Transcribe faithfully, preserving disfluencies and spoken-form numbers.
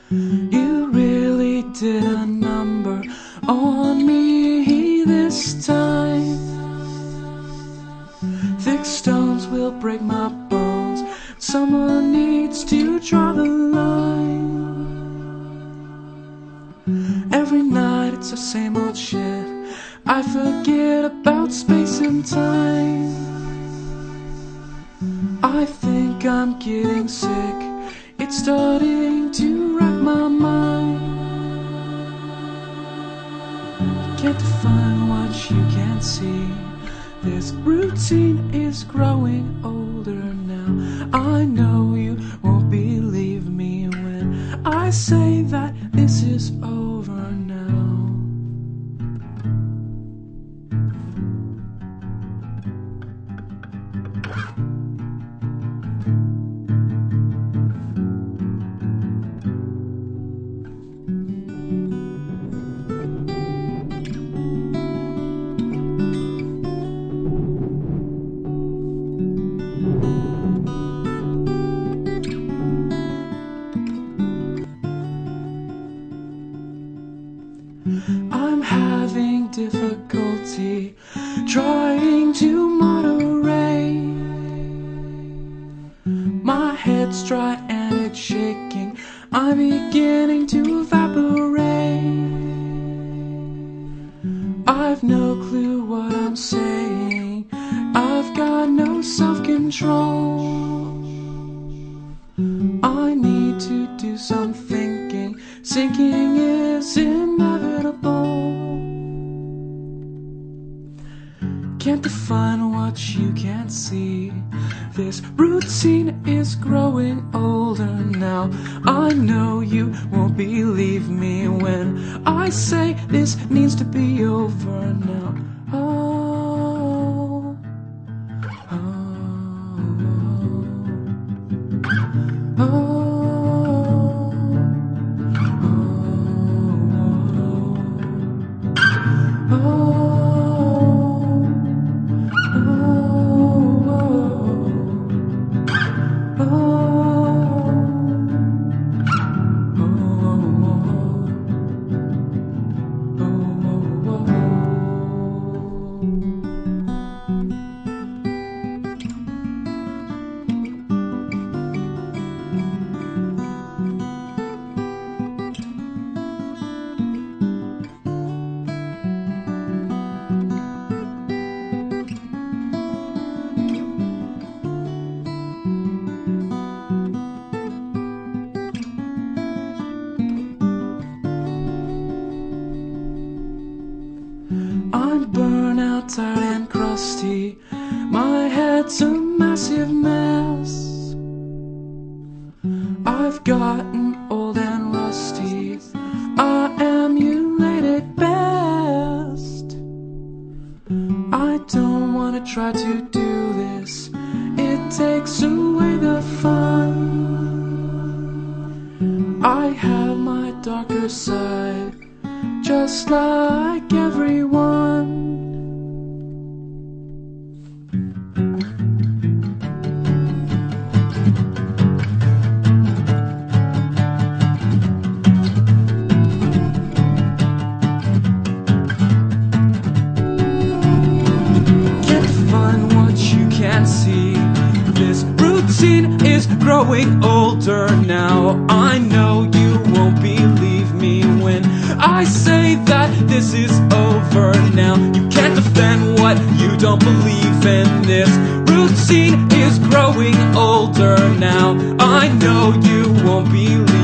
You really did a number on me this time. Thick stones will break my bones. Someone needs to draw the line. Every night it's the same old shit. I forget about space and time. I think I'm getting sick. It's starting to wreck my mind. You can't define what you can't see. This routine is growing older now. I know you won't believe me when I say that this is over now. I'm having difficulty trying to moderate. My head's dry and it's shaking. I'm beginning to evaporate. I've no clue what I'm saying. I've got no self-control. I need to do some thinking. Sinking is inevitable. Can't define what you can't see. This routine is growing older now. I know you won't believe me when I say this needs to be over now. Oh, oh, oh, oh. I'm burnout, tired and crusty. My head's a massive mess. I've gotten old and rusty. I emulate it best. I don't want to try to do this. It takes away the fun. I have my darker side, just like everyone. Can't find what you can't see. This routine is growing older now. I know you won't believe me when I say that this is over now. You can't defend what you don't believe in. This routine is growing older now. I know you won't believe